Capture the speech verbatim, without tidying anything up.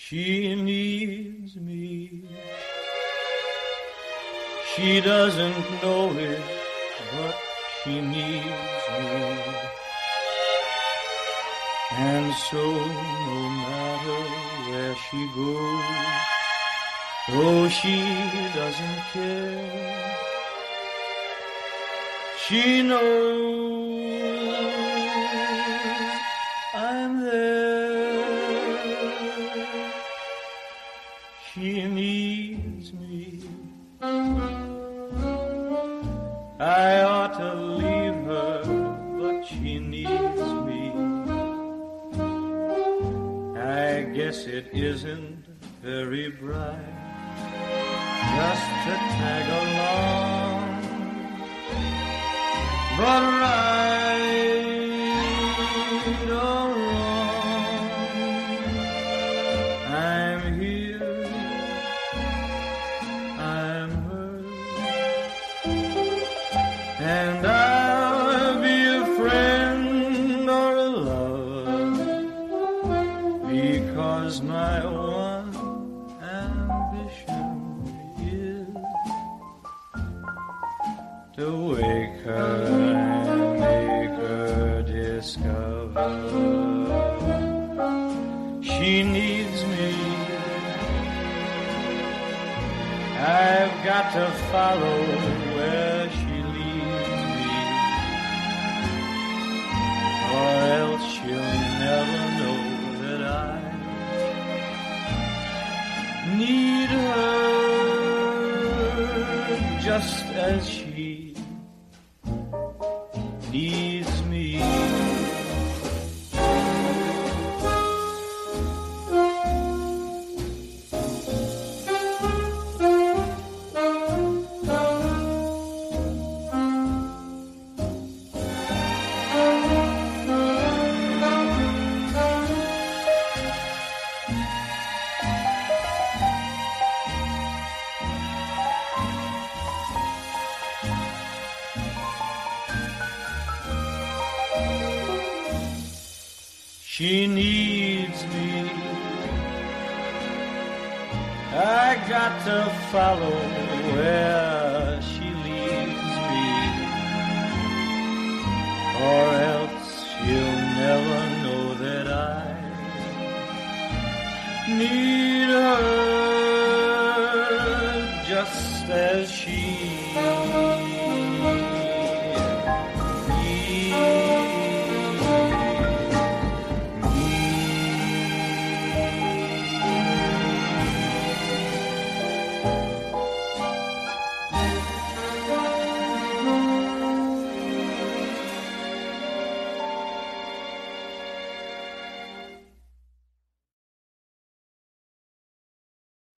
She needs me. She doesn't know it, but she needs me. And so no matter where she goes, though she doesn't care, she knows I'm there. She needs me. I ought to leave her, but she needs me. I guess it isn't very bright just to tag along, but right or wrong, I'm here, I'm hers, and I'll be a friend or a lover, because my one ambition is to wake her and make her discover she needs me. I've got to follow where she leads me, or else she'll never know that I need her just as she needs me. She needs me. I got to follow where she leads me, or else she'll never know that I need her.